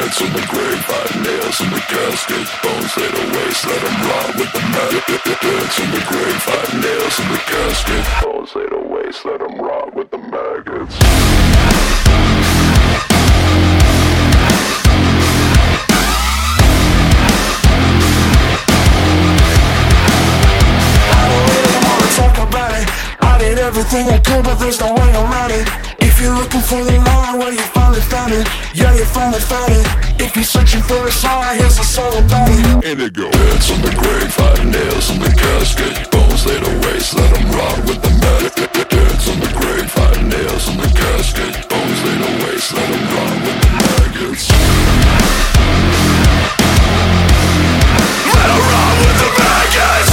Dance in the grave, hot nails in the casket, bones laid to waste, let them rot with the maggot. Dance in the grave, hot nails in the casket, bones laid to waste, let them rot with the maggots. I did everything I could, but there's no way around it. If you're looking for the line, well, you finally found it. Yeah, you finally found it. If you're searching for a sign, here's a song about it. Indigo. Dance on the grave, hot nails in the casket, bones laid to waste, let them rot with the maggot. Dance on the grave, hot nails in the casket, bones laid to waste, let them rot with the maggots. Let them rot with the maggots.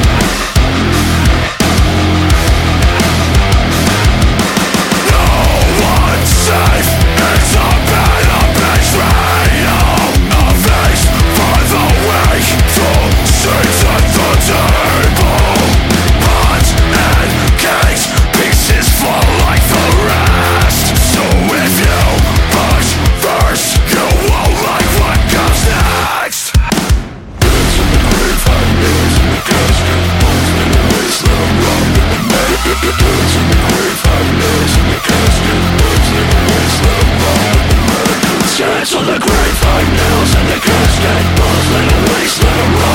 Safe, it's a better betrayal. A face for the weak, full seats at the table. Pots and cakes, pieces fall like the rest. So if you push first, you won't like what comes next. Dance in the grave, hot nails in the casket, bones in the waste, let them rot with the maggot. Dance in the grave, hot nails in the casket, bones in the waste, let them rot with the maggots. Dance on the grave, hot nails in the casket, bones in the waste, let them rot.